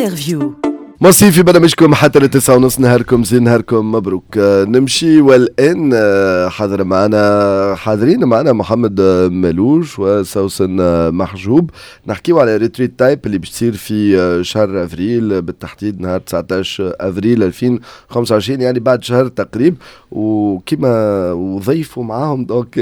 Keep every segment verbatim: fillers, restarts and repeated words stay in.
انترفيو. مصي في برنامجكم حتى لتسعة ونص. نهاركم زين، نهاركم مبروك. نمشي والآن حاضر معنا حاضرين معنا محمد ملوش وسوسن محجوب. نحكيو على ريتريت تايب اللي بتصير في شهر أفريل، بالتحديد نهار تسعة عشر أفريل ألفين وخمسة وعشرين، يعني بعد شهر تقريبا. وكما وضيفوا معاهم دونك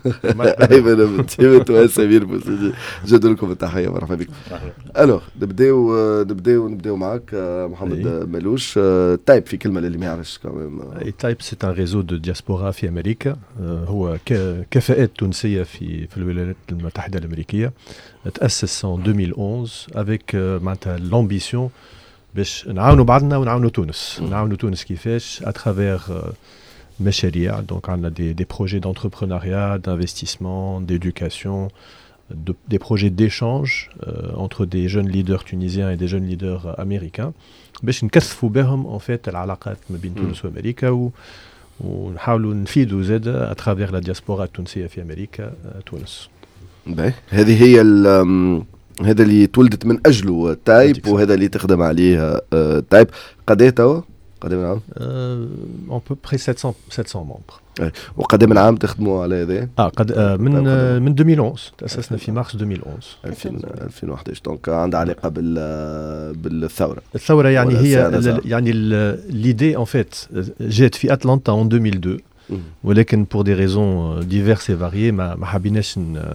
أيمن بتيمت وسمير بوسيدي. جد لكم التحية، مرحبا بكم. ألو نبداو نبداو نبداو معاك محمد ملوش. تايب في كلمة للي ما يعرفش كمان. تايب سي ان ريزو دو دياسبورا في أمريكا. هو كفاءات تونسية في في الولايات المتحدة الأمريكية. تأسس en deux mille onze avec معناتها l'ambition باش نعاونوا بعضنا ونعاونوا تونس. نعاونوا تونس كيفاش؟ à travers مشاريع. donc on a des des projets d'entrepreneuriat, d'investissement, d'éducation, de, des projets d'échange euh, entre des jeunes leaders tunisiens et des jeunes leaders euh, américains باش نكثفوا بهم en fait العلاقات ما بين تونس وأمريكا و ونحاولوا نفيدوا زاده à travers la diaspora التونسية في أمريكا تونس. باهي هذه هي هذا اللي تولدت من أجله تايب، وهذا اللي تخدم عليه تايب. قديه توا؟ قديه من عام؟ en peu près sept cents sept cents membres. وقديه من عام تخدموا على هذا؟ اه قد آه من آه من deux mille onze تأسسنا في مارس deux mille onze. ألفين وأحد عشر. دونك عندها علاقة بال بالثورة. الثورة يعني هي يعني l'idée en fait جات في أتلانتا en deux mille deux. ولكن pour des raisons diverses et variées ما ما حبيناش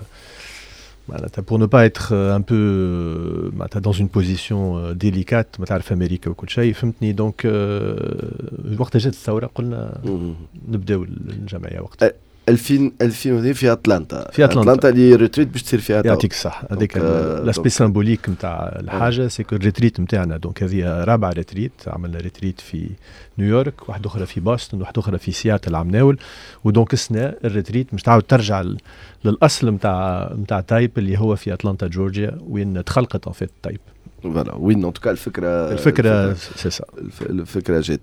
pour ne pas être un peu dans une position délicate ما تعرف أمريكا وكل شيء فهمتني. دونك وقت جات الثورة قلنا نبداو الجمعية وقت ألفين ألفين في أتلانتا. في أتلانتا, أتلانتا اللي ريتريت باش تصير فيها. يعطيك الصحة. هذيك لاسبي سيمبوليك نتاع الحاجة سي كو الريتريت نتاعنا. دونك هذه رابعة ريتريت. عملنا ريتريت في نيويورك، واحدة أخرى في بوسطن، واحدة أخرى في سياتل عم ناول. ودونك السنة الريتريت مش تعاود ترجع للأصل نتاع نتاع تايب اللي هو في أتلانتا جورجيا وين تخلقت أنفيت تايب. فوالا وين ان توكا الفكره الفكره سي سا الفكره جات.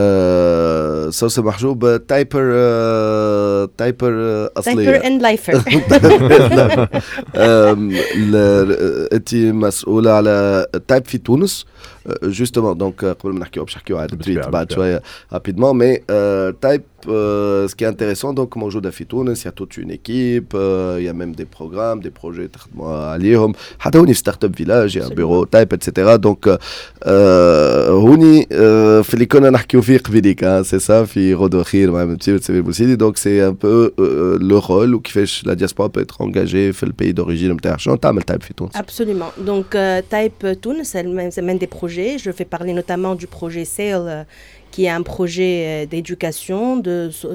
أه سوسن محجوب تايبر أه تايبر اصليه تايبر اند لايفر. انت مسؤوله على تايب في تونس جوستومون. دونك قبل ما نحكيو باش نحكيو على التريت بعد شويه رابيدمون. مي تايب سكي انتريسون دونك موجوده في تونس. يا توت اون ايكيب، يا ميم دي بروغرام دي بروجي تخدموا عليهم. حتى هوني في ستارت اب فيلاج يا بيرو تايب اتسيتيرا. دونك هوني في اللي كنا نحكيو فيه قبيليك سي سا في غدوه خير مع مسيو سمير بوسيدي. دونك سي ان بو لو رول وكيفاش لا دياسبورا بو اتر انجاجي في الباي دوريجين نتاعها. شنو تعمل تايب في تونس؟ Absolument. Donc euh, Type Tunis, elle mène des projets. Je fais parler notamment du projet Sail, euh, qui est un projet euh, d'éducation, de,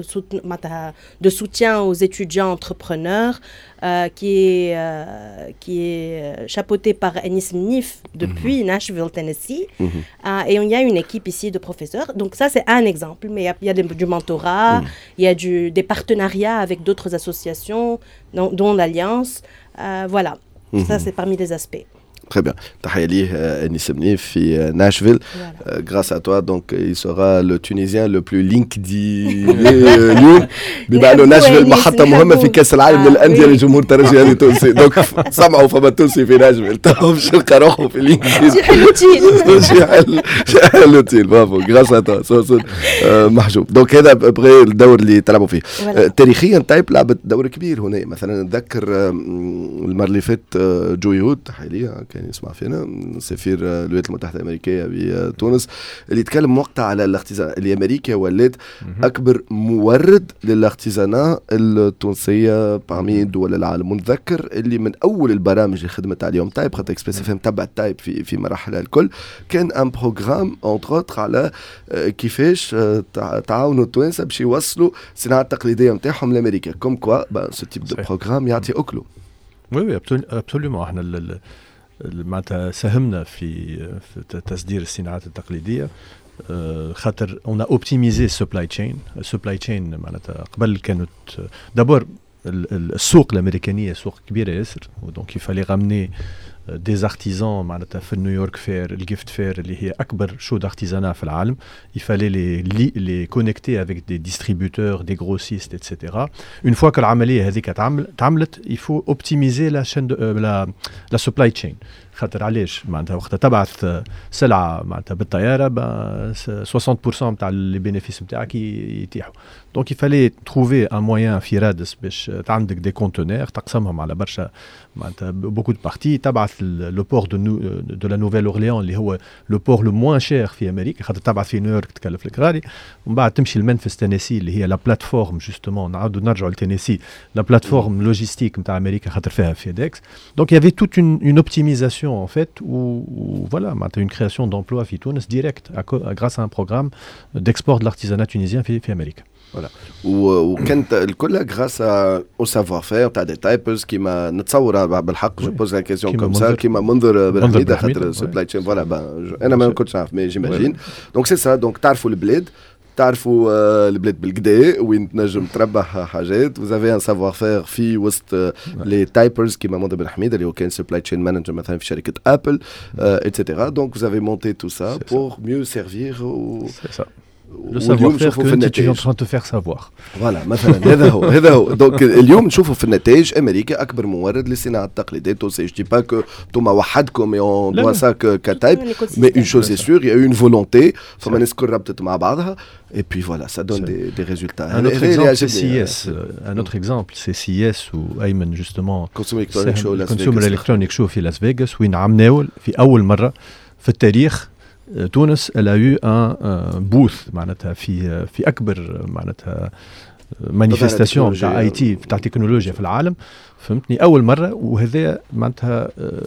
de soutien aux étudiants entrepreneurs, euh, qui est, euh, qui est chapeauté par Anis Mnif depuis mm-hmm. Nashville, Tennessee. Mm-hmm. Euh, et il y a une équipe ici de professeurs. Donc ça, c'est un exemple. Mais il y a, il y a des, du mentorat, mm. il y a du, des partenariats avec d'autres associations, dont, dont l'Alliance. Euh, voilà. Mm-hmm. Ça, c'est parmi les aspects. Très bien. تحية ليه أنيس منيف في ناشفيل. Grâce à toi, donc il sera le Tunisien le plus LinkedIn اليوم. بما أنه ناشفيل محطة مهمة في كأس العالم للأندية للجمهور الترجي التونسي. دونك سمعوا فما تونسي في ناشفيل. تهم شلقى روحه في لينكدين. شي حلوتين. شي حل شي حلوتين. برافو. Grâce à toi. سوسن محجوب. دونك هذا بغي الدور اللي تلعبوا فيه. تاريخيا تايب لعبت دور كبير هنا. مثلا نتذكر المرة اللي فاتت جو يهود تحية ليه كان يسمع فينا سفير الولايات المتحدة الأمريكية بتونس اللي يتكلم وقتها على الاختزان اللي أمريكا ولات أكبر مورد للاختزانات التونسية بارمي دول العالم. ونذكر اللي من أول البرامج اللي خدمت عليهم تايب خاطر اكسبريس اف ام تبع تايب في في مراحل الكل كان ان بروغرام اونتر اوتر على كيفاش تعاونوا التوانسة باش يوصلوا الصناعة التقليدية نتاعهم لأمريكا. كوم كوا سو تيب دو بروغرام يعطي أكله. وي وي ابسوليومون. احنا معناتها ساهمنا في, في تصدير الصناعات التقليديه خاطر on a optimisé supply chain. supply chain معناتها قبل كانت دابور السوق الامريكانيه سوق كبيره ياسر. دونك يفالي رامني des artisans معناتها في نيويورك فير الجيفت فير اللي هي أكبر شو d'artisanat في العالم. Il fallait les, les connecter avec des distributeurs, des grossistes, et cetera. Une fois que العملية هذيك تعملت, il faut optimiser la chaîne de, euh, la, la supply chain. خاطر علاش معناتها وقتها تبعث سلعه معناتها بالطياره soixante pour cent نتاع لي بينيفيس نتاعك يتيحوا. دونك il fallait trouver un moyen في رادس باش عندك دي كونتينر تقسمهم على برشا معناتها بوكو دو بارتي. تبعث لو بور دو دو لا نوفيل اورليان اللي هو لو بور لو موان شير في امريكا خاطر تبعث في نيويورك تكلف لك غالي. ومن بعد تمشي لمنفس تينيسي اللي هي لا بلاتفورم جوستومون نعاودوا نرجعوا لتينيسي لا بلاتفورم لوجيستيك نتاع امريكا خاطر فيها فيدكس. دونك il y avait toute une, une optimisation en fait où, où voilà une création d'emplois في تونس direct à, grâce à un programme d'export de l'artisanat tunisien في في امريكا. Voilà. وكانت الكل grâce au savoir-faire تاع دي تايبرز كيما نتصور بالحق جو بوز لا كيسيون كوم سا كيما منذر بن حميده خاطر سبلاي تشين فوالا انا ما كنتش عارف مي جيماجين. دونك سي سا دونك تعرفوا البلاد تعرفوا البلاد بالكدا وين تنجم تربح حاجات. vous avez un savoir-faire في وسط لي تايبرز كيما منذر بن حميده اللي هو كان سبلاي تشين مانجر مثلا في شركه ابل ايتترا. دونك vous avez monté tout ça pour mieux servir au le savoir-faire que tu es en train de te faire savoir. فوالا مثلا هذا هو هذا هو. دونك اليوم نشوفوا في النتائج امريكا اكبر مورد لصناعه التقليدات. وسي جو دي با كو انتم وحدكم اون دوا سا كتايب مي اون شوز سي سور يا اون فولونتي فما ناس كل ربطت مع بعضها et puis voilà ça donne des, des résultats. Un autre exemple c'est C E S. Un autre exemple c'est C E S où Ayman justement Consumer Electronic Show Consumer Electronic Show في لاس فيغاس وين عملناه في اول مره في التاريخ تونس elle a eu un, un booth معناتها في في اكبر معناتها مانيفستاسيون تاع اي تي تاع تكنولوجيا في العالم فهمتني اول مره. وهذا معناتها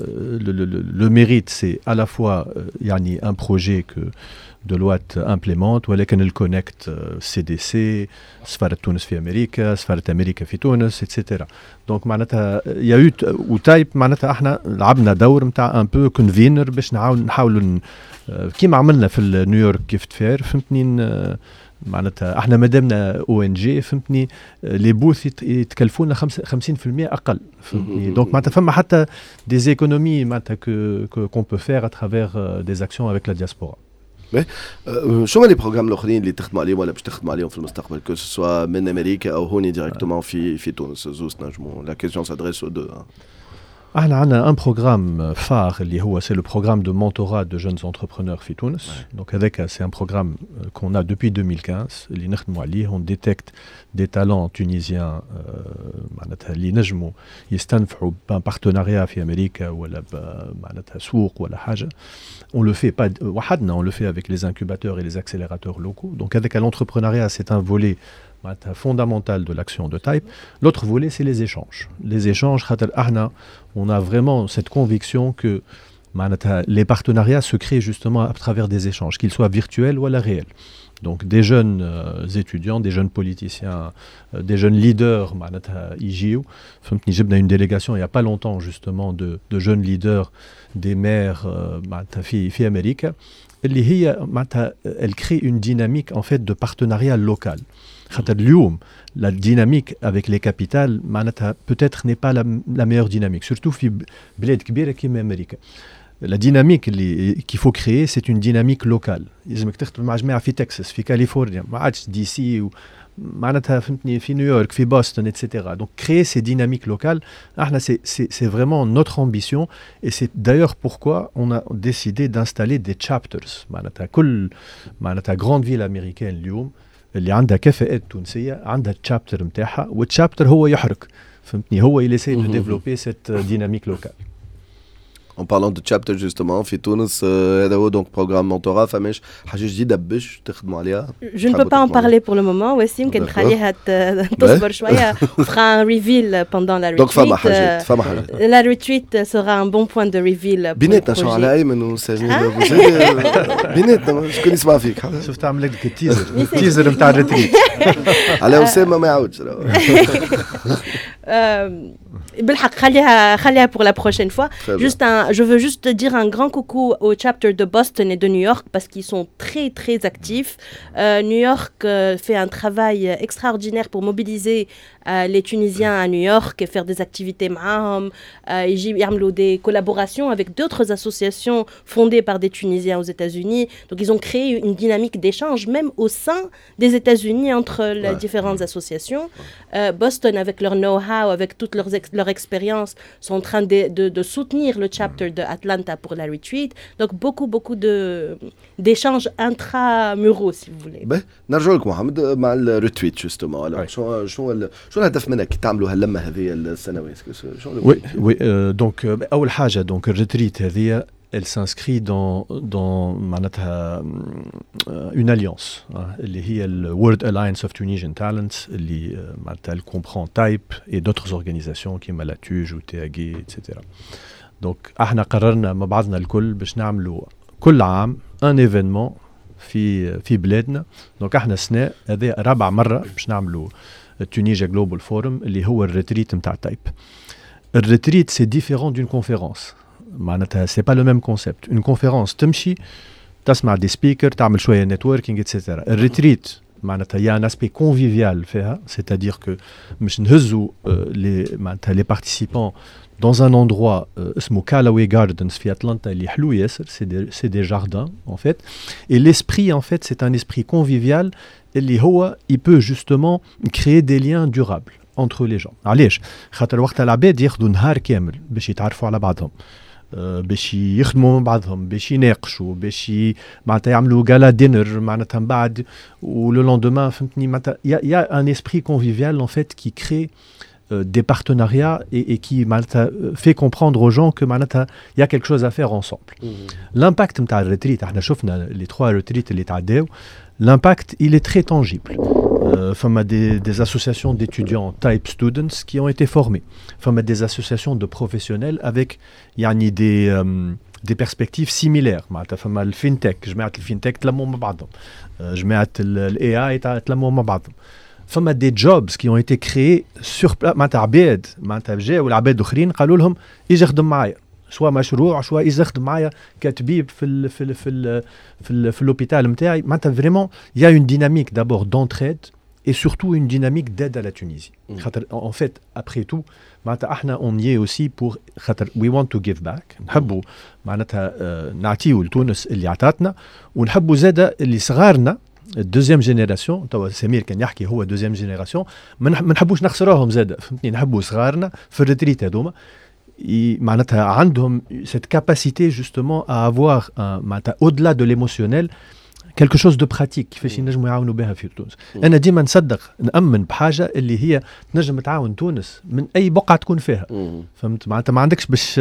لو ميريت سي à la fois يعني un projet que Deloitte implémente ولكن الكونكت سي دي سي سفاره تونس في امريكا سفاره امريكا في تونس ايتترا. دونك معناتها يا يو وتايب معناتها احنا لعبنا دور نتاع ان بو كونفينر باش نحاول نحاولوا كيما عملنا في نيويورك جيفت فير فهمتني. معناتها احنا مادامنا او ان جي فهمتني لي بوث يتكلفونا خمسين بالمئة اقل فهمتني. دونك معناتها فما حتى دي زيكونومي معناتها كو كون بو فير ا ترافير دي اكسيون افيك لا دياسبورا. شو هما لي بروغرام الاخرين اللي تخدموا عليهم ولا باش تخدموا عليهم في المستقبل كو سوا من امريكا او هوني ديريكتومون في في تونس؟ زوز نجموا لا كيسيون سادريس او دو. احنا عندنا ان بروغرام فار اللي هو سي لو بروغرام دو مونتورات دو جونز انتربرونور في تونس. دونك هذاك سي ان بروغرام كون ا دوبوي deux mille quinze اللي نخدموا عليه. اون ديتكت دي تالون تونيزيان معناتها اللي نجموا يستنفعوا بان بارتناريا في امريكا ولا معناتها سوق ولا حاجه. On le fait pas وحدنا, on le fait avec les incubateurs et les accélérateurs locaux. Donc avec l'entrepreneuriat, c'est un volet fondamental de l'action de Type. L'autre volet, c'est les échanges. Les échanges, on a vraiment cette conviction que les partenariats se créent justement à travers des échanges, qu'ils soient virtuels ou à la réelle. Donc des jeunes euh, étudiants, des jeunes politiciens, euh, des jeunes leaders, I G U. J'ai une délégation il n'y a pas longtemps justement de, de jeunes leaders, des maires euh, fi Amérique. Elle crée une dynamique en fait de partenariat local. La dynamique avec les capitales peut-être n'est pas la, la meilleure dynamique, surtout fi bled kbira comme Amérique. La dynamique qu'il faut créer, c'est une dynamique locale. لازمك تخدم مع جماعة في تكساس في كاليفورنيا ما عادش دي سي معناتها فهمتني في نيويورك في بوسطن et cetera. Donc créer ces dynamiques locales, c'est, c'est, c'est vraiment notre ambition et c'est d'ailleurs pourquoi on a décidé d'installer des chapters. معناتها كل معناتها grande ville américaine اليوم اللي عندها كفاءات تونسية عندها الشابتر نتاعها والشابتر هو يحرك فهمتني هو il essaie de développer cette dynamique locale. En parlant de chapter justement في تونس هذا هو دونك بروغرام مونتورا فماش حاجه جديده باش تخدموا عليها. Je ne peux pas en parler pour le moment. وسيم كان نخليها تصبر شويه. On fera un reveal pendant la retreat. Donc فما حاجات فما حاجات. La retreat sera un bon point de reveal. بيناتنا شو على ايمن وسجين بيناتنا شكون يسمع فيك شفت عامل لك التيزر التيزر نتاع الريتريت على اسامه ما يعاودش. بالحق خليها خليها pour la prochaine fois. Juste un, je veux juste dire un grand coucou au chapter de Boston et de New York parce qu'ils sont très très actifs. Euh, New York euh, fait un travail extraordinaire pour mobiliser euh, les Tunisiens à New York et faire des activités معاهم. Euh, يجي يعملوا des collaborations avec d'autres associations fondées par des Tunisiens aux États-Unis. Donc ils ont créé une dynamique d'échange même au sein des États-Unis entre les ouais. différentes associations. Euh, Boston, avec leur know-how, avec toute leur, ex- leur expérience, sont en train de, de, de soutenir le chapter de Atlanta pour la retreat. Donc beaucoup, beaucoup de, d'échanges intramuraux, si vous voulez. Ben, نرجع لك محمد مع الريتويت justement. Alors, شو شو شو الهدف منك تعملوا هاللمة هذه السنوات؟ شو Oui, oui. Euh, donc euh, أول حاجة donc الريتريت هذه elle s'inscrit dans, dans معناتها une alliance hein, اللي هي le World Alliance of Tunisian Talents اللي معناتها elle comprend Type et d'autres organisations كيما لا توج و تي اغي et cetera. Donc احنا قررنا مع بعضنا الكل باش نعملوا كل عام un événement في في بلادنا. دونك احنا السنة هذه رابع مرة باش نعملوا Tunisia Global Forum اللي هو الريتريت نتاع تايب. الريتريت c'est différent d'une conférence. معناتها c'est pas le même concept. Une conférence تمشي تسمع des speakers تعمل شوية networking et cetera. الريتريت معناتها y a un aspect convivial فيها, c'est-à-dire que مش نهزوا les معناتها les participants dans un endroit اسمه Callaway Gardens في أتلانتا اللي حلو ياسر, c'est des, c'est des jardins en fait. Et l'esprit en fait c'est un esprit convivial اللي هو il peut justement créer des liens durables entre les gens. علاش؟ خاطر وقت العباد ياخذوا نهار كامل باش يتعرفوا على بعضهم, باش يخدموا مع بعضهم, باش يناقشوا, باش معناتها يعملوا غالا دينر معناتها من بعد ولو لوندومان فهمتني معناتها il y a un esprit convivial en fait qui crée euh, des partenariats et, et qui معناتها fait comprendre aux gens que معناتها il y a quelque chose à faire ensemble. Mmh. L'impact نتاع الريتريت احنا شفنا les trois retraites اللي تعداو, l'impact il est très tangible. Euh, فما des, des associations d'étudiants type students qui ont été formés, فما des associations de professionnels avec يعني des euh, des perspectives similaires. معناتها فما الفينتك, جماعة الفينتك تلموا مع بعضهم, جماعة الاي اي تلموا مع بعضهم. فما des jobs qui ont été créés sur معناتها عباد معناتها جاوا العباد اخرين قالوا لهم يجي خدم معايا, سواء مشروع سواء يخدم معايا كطبيب في ال في ال في ال في, ال في l'hôpital نتاعي. معناتها vraiment il y a une dynamique d'abord d'entraide et surtout une dynamique d'aide à la Tunisie. Mm. En fait, après tout, on y est aussi pour we want to give back. نحبوا معناتها نعطيو لتونس اللي عطاتنا, ونحبوا زاده اللي صغارنا الدوزيام جينيراسيون. توا سمير كان يحكي هو دوزيام جينيراسيون, ما نحبوش نخسروهم زاده فهمتني. نحبوا صغارنا في الريتريت هذوما معناتها عندهم cette capacité justement à avoir معناتها au-delà de l'émotionnel quelque chose de pratique كيفاش ينجموا يعاونوا بها في تونس. انا ديما نصدق نامن بحاجه اللي هي تنجم تعاون تونس من اي بقعه تكون فيها, فهمت معناتها ما عندكش باش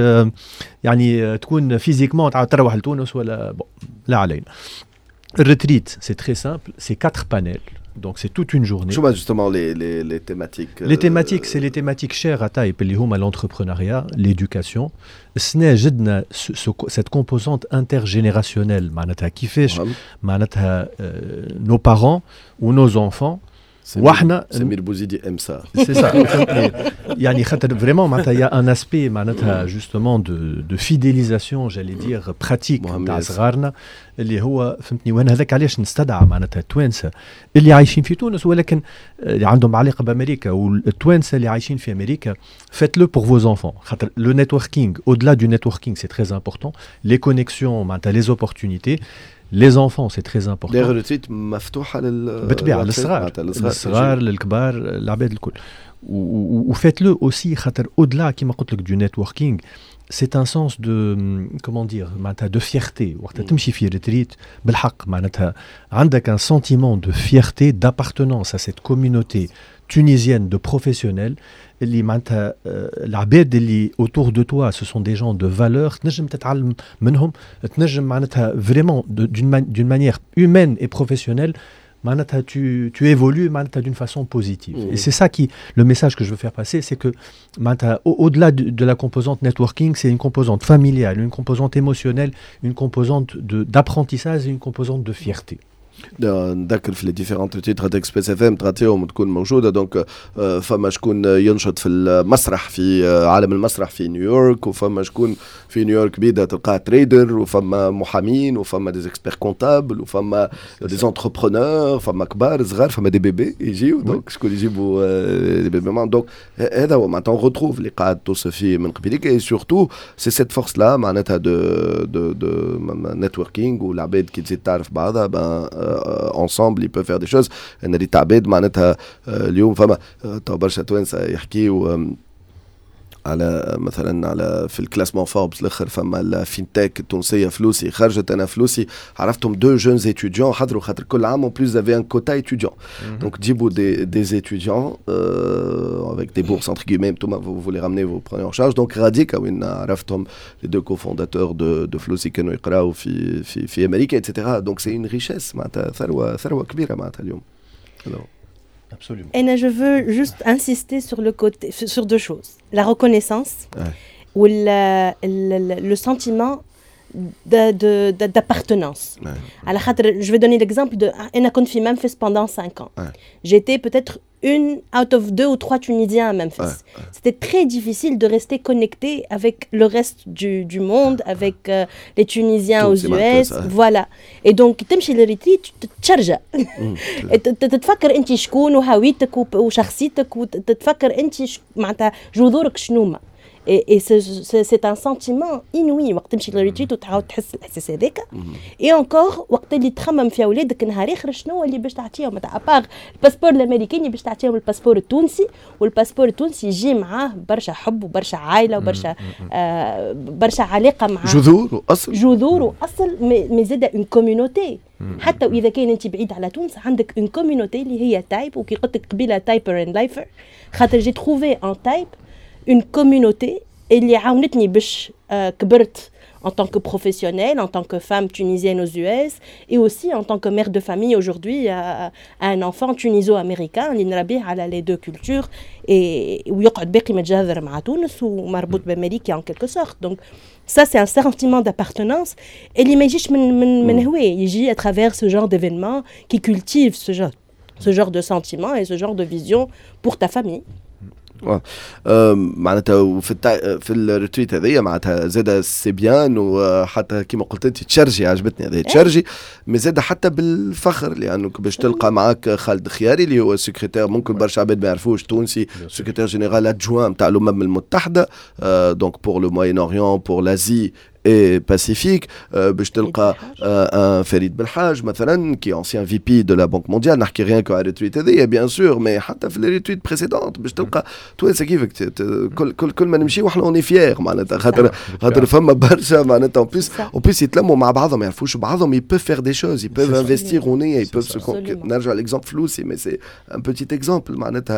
يعني تكون فيزيكمون تعاود تروح لتونس ولا بو. لا علينا. الريتريت c'est très simple, c'est quatre panels. Donc c'est toute une journée. Justement, justement les, les, les thématiques. Les thématiques, euh... c'est les thématiques chères à Taïp, اللي هما l'entrepreneuriat, l'éducation. سنا جدنا cette composante intergénérationnelle معناتها كيفاش معناتها nos parents ou nos enfants. واحنا سمير بوزيدي ام سا سي سا يعني خاطر فريمون معناتها يا ان اسبي معناتها جوستومون دو دو فيديليزاسيون جالي دير براتيك تاع صغارنا اللي هو فهمتني. وانا هذاك علاش نستدعى معناتها التوانسه اللي عايشين في تونس ولكن اللي عندهم علاقه بامريكا, والتوانسه اللي عايشين في امريكا faites-le pour vos enfants. خاطر le networking, au-delà du networking, c'est très important. Les connexions معناتها les opportunités. Les enfants, c'est très important. Les retraites مفتوحة لل بالطبيعة للصغار, للصغار للكبار العباد الكل. و faites-le aussi خاطر au-delà كيما قلت لك du networking, c'est un sens de comment dire معناتها de fierté. وقت تمشي في ريتريت بالحق معناتها عندك un sentiment de fierté, d'appartenance à cette communauté tunisienne de professionnels اللي معناتها العباد اللي autour de toi ce sont des gens de valeur, تنجم تتعلم منهم, تنجم معناتها vraiment d'une, d'une manière humaine et professionnelle معناتها tu, tu évolues معناتها d'une façon positive. Mmh. Et c'est ça qui, le message que je veux faire passer, c'est que معناتها au, au-delà de, de la composante networking, c'est une composante familiale, une composante émotionnelle, une composante de, d'apprentissage et une composante de fierté. نذكر في لي ديفيرونت تيتر تاع اكسبريس اف ام تعطيهم تكون موجوده. دونك فما شكون ينشط في المسرح في عالم المسرح في نيويورك، وفما شكون في نيويورك بيدا تلقى تريدر، وفما محامين، وفما دي اكسبير كونتابل، وفما دي زونتربرونور، فما كبار صغار، فما دي بيبي يجيو. دونك شكون يجيبوا دي بيبي. دونك هذا هو معناتها اون ريتروف اللي قاعد توصف فيه من قبيلك. اي سورتو سي سيت فورس لا معناتها دو دو دو نتوركينغ، والعباد كي تزيد تعرف بعضها بان ensemble ils peuvent faire des choses. ان اللي تعباد معناتها اليوم فما تو برشا توانسه يحكيوا على مثلا على في الكلاسمون فوربس الاخر، فما الفينتك التونسيه فلوسي خرجت. انا فلوسي عرفتهم دو جونز ايتيديون حضروا خاطر كل عام اون بلوس زافي ان كوتا ايتيديون. دونك تجيبوا دي دي ايتيديون avec des bourses entre guillemets, vous, vous les ramenez, vous prenez en charge. Donc Radik وين عرفتهم les deux cofondateurs de de فلوسي كانوا يقراوا في في في امريكا et cetera. Donc c'est une richesse معناتها ثروه ثروه كبيره معناتها اليوم. Absolument. Et je veux juste insister sur le côté, sur deux choses. La reconnaissance ouais. ou le, le, le sentiment de, de, de, d'appartenance. Ouais. Alors, je vais donner l'exemple de Ena Konfi Memphis pendant cinq ans. Ouais. J'étais peut-être une out of deux ou trois Tunisiens à Memphis. Ouais. Ouais. C'était très difficile de rester connecté avec le reste du, du monde, avec euh, les Tunisiens Tout, aux U S. Ça, voilà. Et donc, تمشي للريتريت تتشرجع. تتفكر أنت شكون وهويتك وشخصيتك، وتتفكر أنت معناتها جذورك شنوما. Et, et c'est, c'est, c'est un sentiment inouï وقت تمشي للريتريت وتعاود تحس الإحساس هذاك. Et encore وقت اللي تخمم في أولادك نهار آخر شنو اللي باش تعطيهم، معناتها أبار الباسبور الأمريكي باش تعطيهم الباسبور التونسي، والباسبور التونسي يجي معاه برشا حب وبرشا عائلة وبرشا آه برشا علاقة معاه، جذور وأصل جذور وأصل مي زاد اون كوميونيتي. حتى وإذا كان أنت بعيد على تونس عندك اون كوميونيتي اللي هي تايب، وكي قلت لك قبيلة تايبر اند لايفر خاطر جي تروفي ان تايب une communauté اللي عاونتني باش كبرت en tant que professionnelle, en tant que femme tunisienne aux U S, et aussi en tant que mère de famille aujourd'hui à, à un enfant tuniso-américain اللي نربيه على les deux cultures et ويقعد باقي متجذر مع تونس ومربوط بأمريكا en quelque sorte. Donc ça c'est un sentiment d'appartenance اللي ما يجيش من من من هواه، يجي à travers ce genre d'événements qui cultive ce genre ce genre de sentiment et ce genre de vision pour ta famille. معناتها في التا... في الريتويت هذيا معناتها زاد سي بيان، وحتى كيما قلت انت تشرجي عجبتني هذه تشرجي، مي زاد حتى بالفخر لانك باش تلقى معك خالد خياري اللي هو سكرتير ممكن برشا عباد ما يعرفوش تونسي، سكرتير جينيرال ادجوان نتاع الامم المتحده دونك بور لو موين اوريون بور لازي et pacifique. باش تلقى ان فريد بالحاج مثلا كي ancien V P de la Banque mondiale، نحكي rien que على الريتويت هذيا بيان سور، مي حتى في الريتويت بريسيدونت باش تلقى توانسه كيفك كل كل كل ما نمشي وحنا اوني فيير معناتها خاطر خاطر فما برشا معناتها اون بليس اون بليس يتلموا مع بعضهم ما يعرفوش بعضهم، ils peuvent faire des choses, ils peuvent investir on est ils peuvent se نرجع l'exemple فلوسي mais c'est un petit exemple معناتها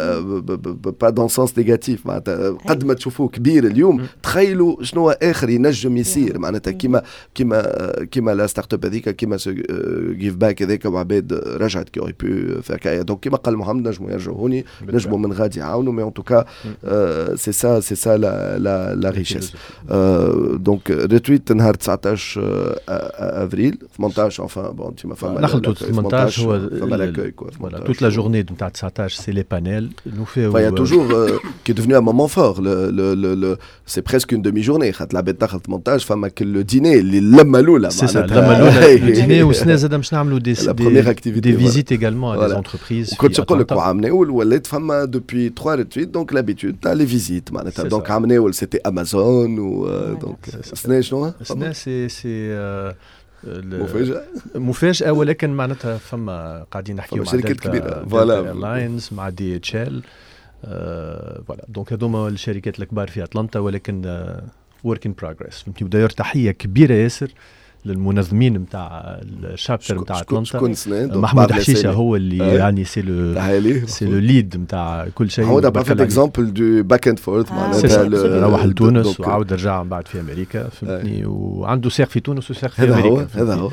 pas dans le sens négatif معناتها قد ما تشوفوه كبير اليوم تخيلوا شنو اخر ينجم يصير معناتها كيما كيما كيما لا ستارت اب هذيك كيما جيف باك هذاك وعباد رجعت كي اوري بو فير كايا. دونك كيما قال محمد نجموا يرجعوا هوني نجموا من غادي يعاونوا، مي ان توكا سي سا سي سا لا لا لا ريشيس. دونك ريتويت نهار تسعطاش افريل ثمنطاش enfin bon tu m'as fait نخلطوا ثمنطاش هو voilà toute la journée نتاع تسعطاش c'est les panels nous fait il y a toujours qui est devenu un moment fort, le le le c'est presque une demi-journée خاطر العباد تاخذ ثمنطاش فما كل ديني اللي لما الاولى معناتها لما الاولى الديني وسنا زاد باش نعملوا دي دي فيزيت également à des entreprises. كنت نقول لك عام ناول ولات فما depuis trois ريتويت دونك لابيتود تاع لي فيزيت معناتها دونك عام ناول سيتي امازون و دونك سنا شنو سنا سي سي مفاجأة مفاجأة ولكن معناتها فما قاعدين نحكيو مع شركات كبيرة فوالا ايرلاينز مع دي اتش ال فوالا دونك هذوما الشركات الكبار في اتلانتا ولكن work in progress. فهمتني. وداير تحية كبيرة ياسر للمنظمين نتاع الشابتر نتاع اتلانتا. محمود حشيشه هو اللي أه. يعني سي لو سي لو ليد نتاع كل شيء. هو ده بافيت اكزامبل دو باك اند فورث معناتها روح لتونس وعاود رجع من بعد في امريكا فهمتني. أه. وعنده ساق في تونس وساق في هذا امريكا. هو هذا هو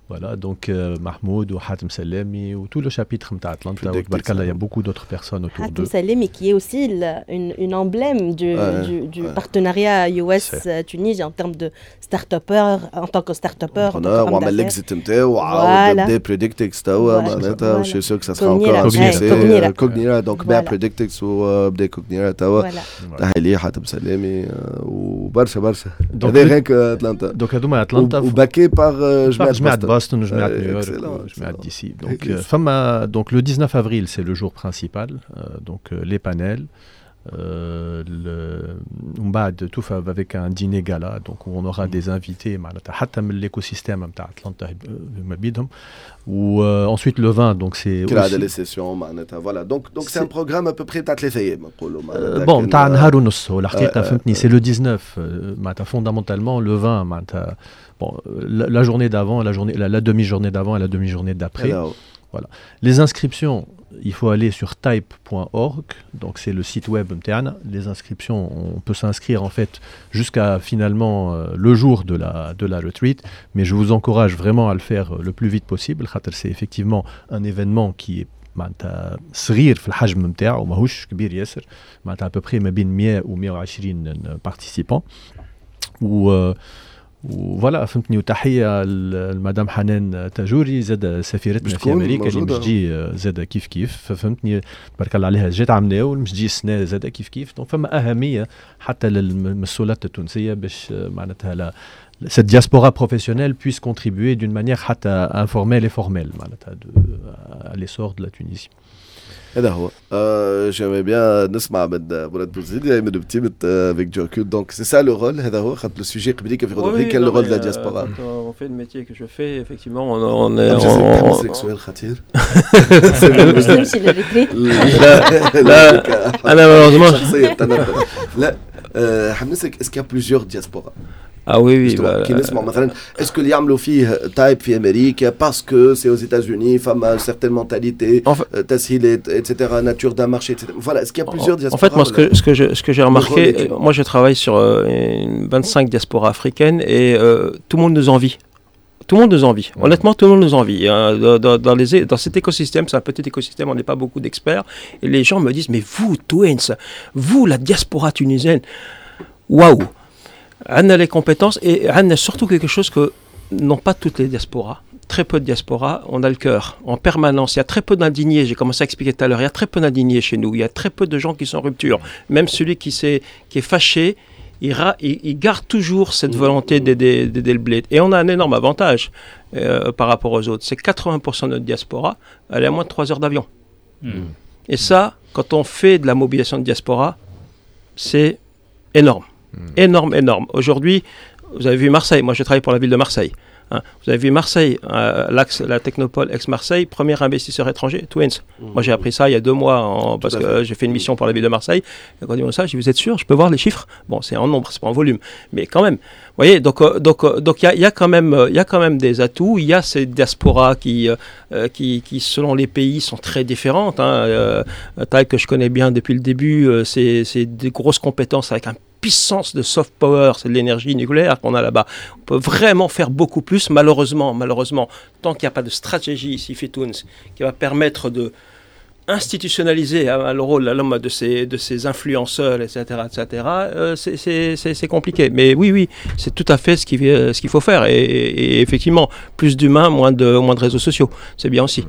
Voilà, donc euh, Mahmoud ou Hatem Salemi ou tout le chapitre de Atlanta. Il y a beaucoup d'autres personnes autour d'eux. Hatem Salemi qui est aussi le, une, une emblème du, ouais, du, du ouais. partenariat U S-Tunisie en termes de start-upper, en tant que start-upper. On a fait l'exit نتاعو وعاود بدا بريدكتكس توا معناتها وشي سو que ça sera encore un Cognera donc بدا بريدكتكس وبدا Cognera توا تحية ليه حاتم سلامي وبرشا برشا هذا غير اتلانتا دونك هذوما اتلانتا وباكي باغ جماعة بوسطن وجماعة نيويورك وجماعة ديسي donc فما donc le dix-neuf avril c'est le jour principal donc les panels Euh, le, on va tout faire avec un dîner gala, donc on aura des invités, حتى من l'écosystème de Atlanta, ou euh, ensuite le vin, donc c'est aussi... les sessions, voilà, donc donc c'est, c'est un programme à peu près تاع ثلاثة أيام euh, bon تاع نهار ونص الحقيقة فهمتني c'est le dix-neuf معناتها fondamentalement le vin معناتها bon la, la journée d'avant, la journée la, la demi-journée d'avant et la demi-journée d'après. Alors, voilà. Les inscriptions, il faut aller sur type point org, donc c'est le site web interne. Les inscriptions, on peut s'inscrire en fait jusqu'à finalement euh, le jour de la, de la retreat, mais je vous encourage vraiment à le faire le plus vite possible. C'est effectivement un événement qui est معناتها صغير في الحجم نتاعو ماهوش كبير ياسر معناتها à peu près ما بين مية و مية وعشرين participants و وفوالا فهمتني وتحيه لمدام حنان تاجوري زاد سفيرتنا في امريكا اللي مش تجي زاد كيف كيف فهمتني تبارك الله عليها جات عملناه والمش تجي السنه زاد كيف كيف دونك فما اهميه حتى للمسؤولات التونسيه باش معناتها لا cette diaspora professionnelle puisse contribuer d'une manière informelle et formelle معناتها à l'essor de la Tunisie. هذا هو euh, j'aimerais bien نسمع من مراد بوزيدي من بتيمة avec du recul donc c'est ça le rôle هذا هو خاطر le sujet قبليك في غدوة quel le rôle de la diaspora. On fait le métier que je fais effectivement on, on est en sexuel خطير. لا لا أنا malheureusement شخصيا لا حنسك est-ce qu'il y a plusieurs diasporas. Ah oui, oui. Bah, كي نسمع مثلا est-ce que اللي يعملوا فيه تايب في أمريكا parce que c'est aux États-Unis فما une certaine mentalité تسهيلات et cetera nature d'un marché et cetera. Voilà, est-ce qu'il y a plusieurs diasporas. En fait, moi ce que ce que je ce que j'ai remarqué, moi je travaille sur euh, vingt-cinq diasporas africaines et euh, tout le monde nous envie. Tout le monde nous envie. Ouais. Honnêtement, tout le monde nous envie. Hein. Dans, dans, les, dans cet écosystème, c'est un petit écosystème, on n'est pas beaucoup d'experts. Et les gens me disent, mais vous, Twins, vous, la diaspora tunisienne, waouh. On a les compétences et on a surtout quelque chose que n'ont pas toutes les diasporas. Très peu de diasporas, on a le cœur en permanence. Il y a très peu d'indignés, j'ai commencé à expliquer tout à l'heure, il y a très peu d'indignés chez nous. Il y a très peu de gens qui sont en rupture. Même celui qui, qui est fâché, il, ra, il, il garde toujours cette volonté d'aider, d'aider le bled. Et on a un énorme avantage euh, par rapport aux autres. C'est que quatre-vingts pour cent de notre diaspora, elle est à moins de trois heures d'avion. Mm. Et ça, quand on fait de la mobilisation de diaspora, c'est énorme. Mmh. Énorme, énorme. Aujourd'hui, vous avez vu Marseille. Moi, je travaille pour la ville de Marseille. Hein. Vous avez vu Marseille, euh, l'axe, la technopole ex-Marseille, premier investisseur étranger, Twins. Mmh. Moi, j'ai appris ça il y a deux mois en, parce que euh, j'ai fait une mission pour la ville de Marseille. Et quand ils m'ont dit ça, j'ai dit, vous êtes sûr, je peux voir les chiffres. Bon, c'est en nombre, c'est pas en volume, mais quand même. Vous voyez, donc euh, donc euh, donc il y a, y a quand même il y a quand même des atouts. Il y a ces diasporas qui euh, qui qui selon les pays sont très différentes. Hein. Euh, taille que je connais bien depuis le début, euh, c'est c'est des grosses compétences avec un puissance de soft power, c'est de l'énergie nucléaire qu'on a là-bas. On peut vraiment faire beaucoup plus, malheureusement, malheureusement, tant qu'il n'y a pas de stratégie ici, Fitouns, qui va permettre de institutionnaliser hein, le rôle là, de ces, de ces influenceurs, et cetera, et cetera, euh, c'est, c'est, c'est, c'est compliqué. Mais oui, oui, c'est tout à fait ce qu'il, euh, ce qu'il faut faire. Et, et, et effectivement, plus d'humains, moins de, moins de réseaux sociaux. C'est bien aussi.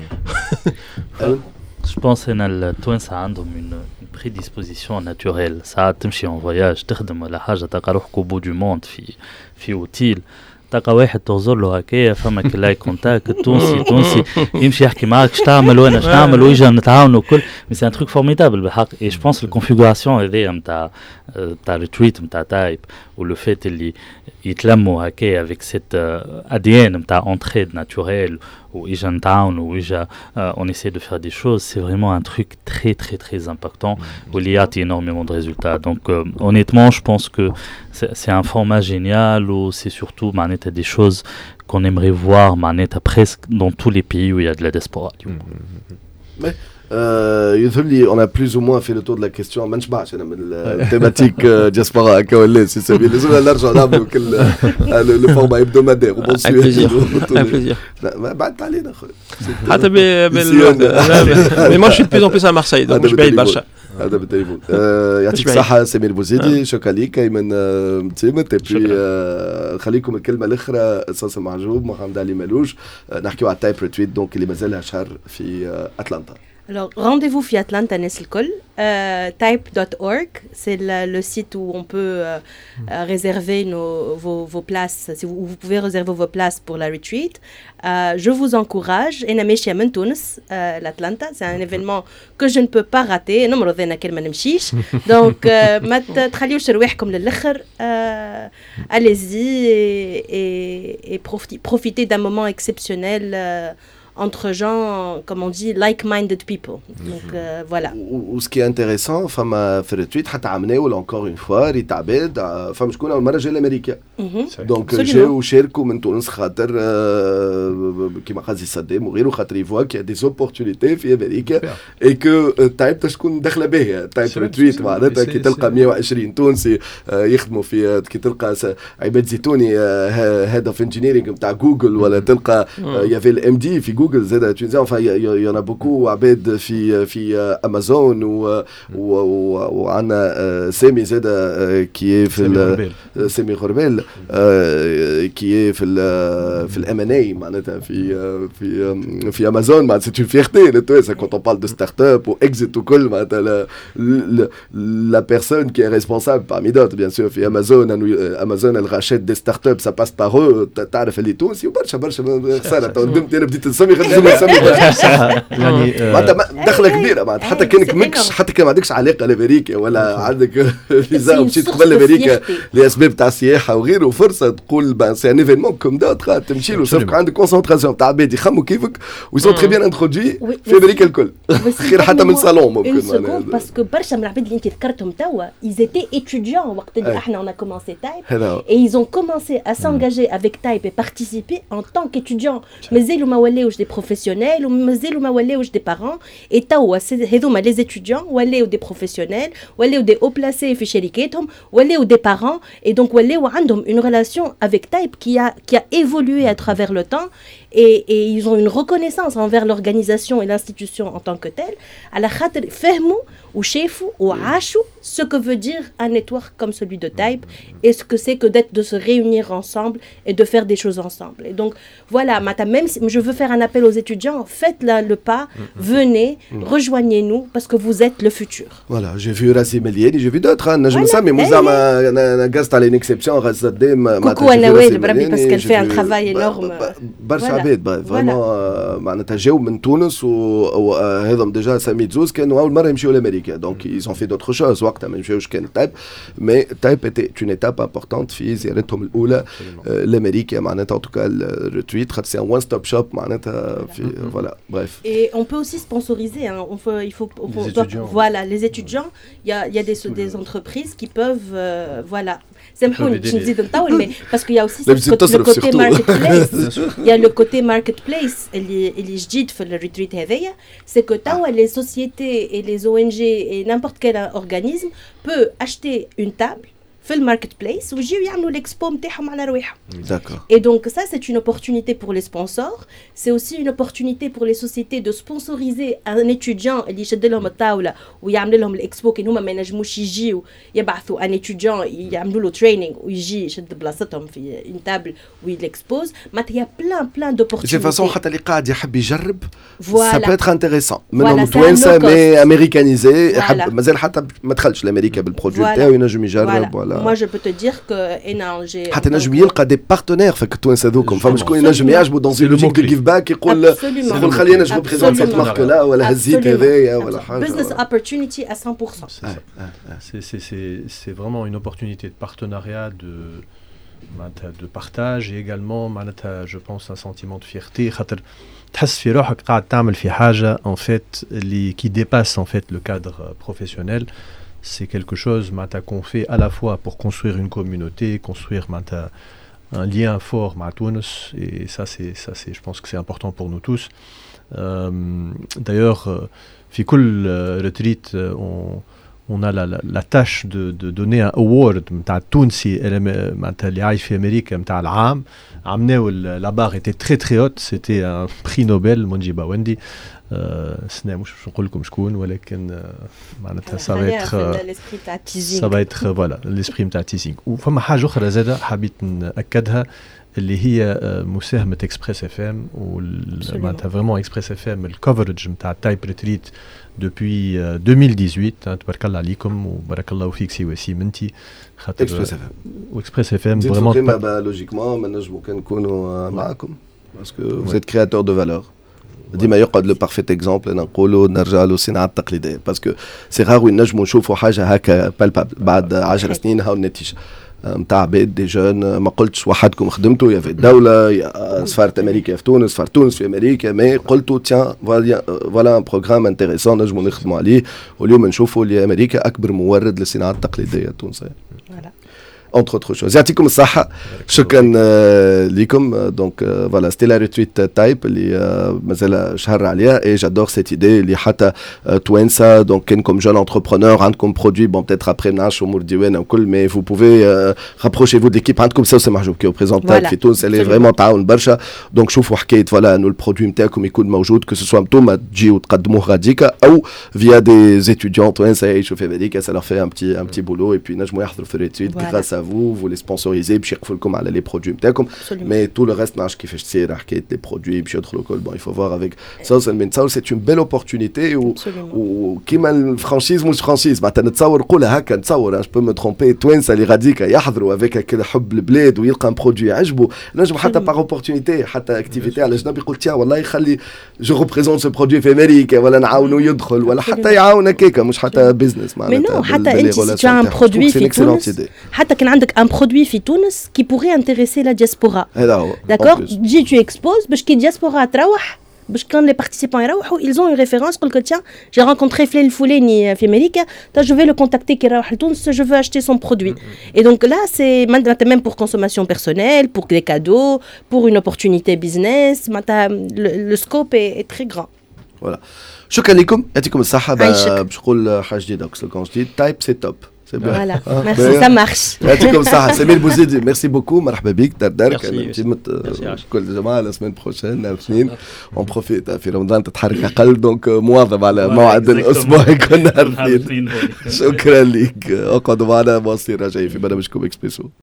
Je pense que les Twins ont une prédisposition naturelle. Ça تمشي en voyage تخدم ولا حاجة تلقى روحك au bout du monde في في اوتيل تلقى واحد تغزر له هكايا فما كلاي كونتاكت تونسي تونسي يمشي يحكي معاك اش تعمل وانا اش نعمل ويجي نتعاونوا الكل مي سي ان تروك فورميدابل بالحق. اي جو بونس الكونفيغوراسيون هذيا نتاع نتاع الريتريت نتاع تايب ولو فيت اللي يتلموا هكايا افيك سيت اديان نتاع انتريد ناتوريل وإجا نتعاونوا وإجا on essaie de faire des choses, c'est vraiment un truc très très très important où il y a énormément de résultats. Donc euh, honnêtement je pense que c'est, c'est un format génial où c'est surtout manette des choses qu'on aimerait voir manette presque dans tous les pays où il y a de la diaspora. Mais يظهر لي on a plus ou moins fait le tour de la question ما نشبعش انا من التيماتيك دياسبورا هكا ولا سي سبيل لازم نرجع نعملوا كل لو فورما hebdomadaire وبونسوير بعدت علينا خويا حتى بال moi je suis de plus en plus à Marseille donc je paye برشا هذا بالتليفون يعطيك الصحة سمير بوزيدي شكرا ليك ايمن متيمت اي خليكم الكلمة الأخرى صاص معجوب محمد علي مالوش نحكيو على التايب ريتويت دونك اللي مازالها شهر في أتلانتا. Alors, rendez-vous في Atlanta Nesselkol. Euh, type dot org, c'est la, le site où on peut euh, euh, réserver nos, vos, vos places, si vous, vous pouvez réserver vos places pour la retreat. Euh, je vous encourage. أنا ماشية من تونس, l'Atlanta, c'est un événement que je ne peux pas rater. نمرض أنا كل ما نمشيش. Donc, ما تخليوش رواحكم للآخر. Allez-y et, et, et profitez, profitez d'un moment exceptionnel. Euh, entre gens, comme on dit, like-minded people. Donc, euh, voilà. Ou ce qui est intéressant, فما في الريتويت حتى عملناه encore une fois ريت عباد فما شكون أول مرة جا لأمريكا. دونك جاو وشاركوا من تونس خاطر كيما قاسي صدام وغيره خاطر يفوا كي دي زوبورتونيتي في أمريكا et que تايب تشكون داخلة باهية تايب ريتويت معناتها كي تلقى مية وعشرين تونسي يخدموا في كي تلقى عباد زيتوني هيد اوف انجينيرينغ نتاع جوجل ولا تلقى يافي الام دي في جوجل زاد تونسي enfin il y en a beaucoup عباد في في امازون و وعندنا سامي زاد كي في سامي غربال كي في في الام ان اي معناتها في في في امازون معناتها سي اون فيرتي للتوانسه quand on parle de start-up ou exit وكل معناتها la personne qui est responsable parmi d'autres bien sûr في امازون امازون elle rachète des start-up ça passe par eux تعرف اللي تونسي وبرشا برشا خساره قدمت انا بديت نسمي خدمه نسمي يعني معناتها دخله كبيره معناتها حتى كانك ماكش حتى كان ما عندكش علاقه لامريكا ولا عندك فيزا ومشيت قبل امريكا لاسباب تاع السياحه وغيره فرصه تقول بان سي ان ايفينمون كوم دوتر تمشي له صافي عندك كونسونطراسيون تاع عباد يخموا كيفك ويسون تري بيان انترودوي في امريكا الكل خير حتى من صالون ممكن باسكو برشا من العباد اللي انت ذكرتهم توا ils étaient étudiants وقت اللي احنا on a commencé Type et ils ont commencé à s'engager avec Type et participer en tant qu'étudiants مازالوا ما ولاوش des professionnels ومازالوا ما ولاوش des parents et توا هذوما les étudiants ولاو des professionnels ولاو des hauts placés في شركاتهم ولاو des parents et donc ولاو عندهم une relation avec Type qui a qui a évolué à travers le temps et et ils ont une reconnaissance envers l'organisation et l'institution en tant que telle على خاطر فهموا وشافوا وعاشوا ce que veut dire un network comme celui de Type et ce que c'est que d'être de se réunir ensemble et de faire des choses ensemble et donc voilà même si je veux faire un appel aux étudiants faites là le pas venez rejoignez-nous parce que vous êtes le futur. Voilà, j'ai vu Razi Melieni, j'ai vu d'autres hein, je me sens mais moi انا قصت على une exception رز قدام coucou à Nawel بربي parce qu'elle fait un travail énorme برشا عباد فريمون معناتها جاو من تونس وهذم ديجا سميت زوز كانوا اول مره يمشيو لامريكا دونك ils ont fait d'autres choses وقتها ما مشاوش كان تايب مي تايب était une étape importante في زيارتهم الاولى لامريكا معناتها en tout cas le retweet خاطر c'est un one stop shop معناتها في voilà bref. Et on peut aussi sponsoriser hein. on faut il faut on doit, voilà les étudiants il y a il y a des des entreprises qui peuvent euh, voilà سامحوني باش نزيد نطول mais parce qu'il y a aussi le côté marketplace il y a le côté marketplace اللي اللي جديد في الريتريت هذايا c'est que توا les sociétés et les O N G et n'importe quel organisme peut acheter une table في الماركت بليس ويجيو يعملوا l'expo نتاعهم على رواحهم. Et donc ça c'est une opportunité pour les sponsors, c'est aussi une opportunité pour les sociétés de sponsoriser un étudiant اللي يشد لهم الطاوله ويعمل لهم الاكسبو كي هما ما ينجموش يجيو يبعثوا un étudiant يعملوا له training ويجي يشد بلاصتهم في une table ويلexpose معناتها يا بلان بلان d'opportunités. De façon حتى اللي قاعد يحب يجرب ça peut être intéressant. منهم توانسه مي امريكانيزي مازال حتى ما دخلش لامريكا بالبرودوي تاعو ينجم يجرب. Moi je peux te dire que j'ai حتى نجم يلقى دي بارتنير فك التوانسه ذوكم فما شكون ينجم يعجبو دون سي لوجيك دو جيف باك يقول يقول خلينا نجم بريزونت سيت مارك لا ولا هزيت هذايا ولا حاجه business opportunity à cent pour cent. C'est c'est c'est c'est vraiment une opportunité de partenariat de de partage et également je pense un sentiment de fierté خاطر تحس في روحك قاعد تعمل في حاجه en fait اللي qui dépasse en fait le cadre professionnel. C'est quelque chose qu'on fait à la fois pour construire une communauté, construire un lien fort avec Tunis, et ça c'est, ça c'est, je pense que c'est important pour nous tous. D'ailleurs, في كل retraite, on on a la, la, la tâche de, de donner un award متاع التونسي معناتها اللي عايش في أمريكا متاع العام. عملناو la barre était très très haute, c'était un prix Nobel منجي باوندي. سنة مش مش نقول لكم شكون ولكن معناتها ça va être ça va être voilà l'esprit نتاع تيزينغ. وفما حاجة أخرى زادة حبيت نأكدها اللي هي مساهمة إكسبريس إف إم ومعناتها vraiment إكسبريس إف إم الكفرج نتاع تايب ريتريت depuis deux mille dix-huit. تبارك الله عليكم وبارك الله فيك سي وسيم انتي خاطر إكسبريس إف إم وإكسبريس إف إم vraiment لوجيكمون ما نجمو كان نكونوا معاكم باسكو vous êtes créateur de valeur. ديما يقعد لو بارفيت اكزامبل نقولوا نرجع له الصناعه التقليديه باسكو سي غار وين نجموا نشوفوا حاجه هكا بالبابل بعد عشر سنين هاو النتيجه نتاع عباد دي جون. ما قلتش وحدكم خدمتوا يا في الدوله يا سفاره امريكا في تونس سفاره تونس في امريكا مي قلتوا تيان فوالا ان بروغرام انتريسون نجموا نخدموا عليه واليوم نشوفوا اللي امريكا اكبر مورد للصناعه التقليديه التونسيه. entre autres choses. يعطيكم الصحة. شكرا لكم. دونك فوالا ستي لا ريتريت تايب اللي مازال شهر عليها اي جادور سيت ايدي اللي حتى توانسة دونك كانكم جون انتربرونور عندكم برودوي بون بتاتر ابري نعرفوا امور ديوانه وكل مي فو بوفي رابروشي فو ديكيب عندكم سوسه محجوب كي بريزونت تايب في تونس اللي فريمون تعاون برشا. دونك شوفوا حكايه فوالا انه البرودوي نتاعكم يكون موجود كو سوسوا نتوما تجيو تقدموه غاديكا او فيا دي زيتيديون توانسة يعيشوا في امريكا سا لور في ان بتي ان بتي بولو اي بي نجموا يحضروا في الريتريت غراس vous, vous les sponsorisez, puis ils font comme les produits, mais tout le reste, qui fait c'est les produits, puis bon, il faut voir avec ça, c'est une belle opportunité ou qui m'a franchise, moi franchise, maintenant je peux me tromper, toi ça les radique, يحضروا avec quel حب البلاد ويلقى un produit عجبه, نجم حتى par opportunité, حتى activité على جنب يقول tiens والله يخلي je représente ce produit في أمريكا ولا نعاونو يدخل ولا حتى يعاونك هيك مش حتى business معناتها. حتى انت tu as un produit في تونس حتى كان عندك un produit في تونس qui pourrait intéresser la diaspora. D'accord, dis tu exposes باش كي diaspora تروح باش كان les participants يروحوا ils ont une référence قول لك tiens j'ai rencontré فلان الفلاني في أمريكا je vais le contacter كي يروح لتونس je veux acheter son produit. Et donc là c'est même pour consommation personnelle, pour des cadeaux, pour une opportunité business, le, le scope est, est très grand. Voilà. شكرا لكم يعطيكم الصحة. باش نقول حاجة جديدة كون جديد تايب سي توب. Voilà, ah, merci, ça marche. يعطيكم الصحة. سمير بوزيدي ميرسي بوكو مرحبا بيك دار دارك. كل جماعة لا سمين بروشين اثنين اون بروفيت في رمضان تتحرك أقل دونك مواظب على موعد الأسبوع يكون نهار اثنين. شكرا لك. اقعدوا معنا مواصلين راجعين في برنامجكم إكسبريسو.